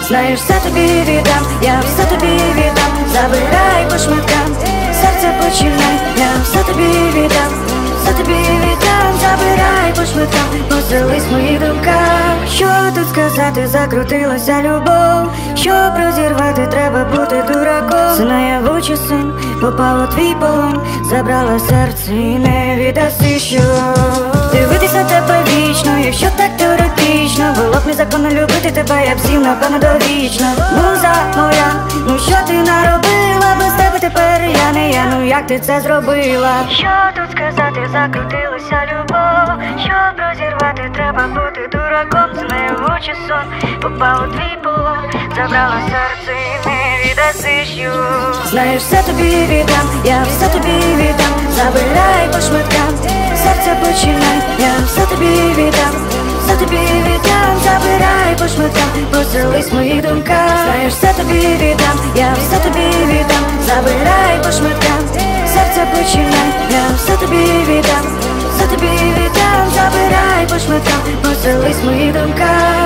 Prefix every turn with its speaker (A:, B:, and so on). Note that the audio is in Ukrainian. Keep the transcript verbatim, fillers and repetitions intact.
A: Знаєш, все тобі віддам, я все тобі віддам, забирай по шматкам, серце починай, я все тобі віддам, все тобі віддам, забирай по шматкам, поселись в моїх думках. Що тут сказати, закрутилася любов, щоб розірвати, треба бути дураком. Все наяву сон, попав у твій полон, забрала серце і не віддаси, що дивитися тебе вічно, якщо так теоретично було б незаконно любити тебе, я б сів, напевно, довічно. Муза моя, ну що ти наробила, без тебе тепер я не я, ну як ти це зробила? Що тут сказати, закрутилася любов, щоб розірвати, треба бути дураком. Це наяву сон, попав у твій полон, забрала серце і не віддаси, що знаєш, все тобі віддам, я все тобі віддам, забирай по шматкам, серце починай, я все тобі віддам, все тобі віддам, забирай по шматкам, поселись в моїх думках. Знаєш, все тобі віддам, я все тобі віддам, забирай по шматкам, серце починай, я все тобі віддам, все тобі віддам, забирай по шматкам, поселись в моїх думках.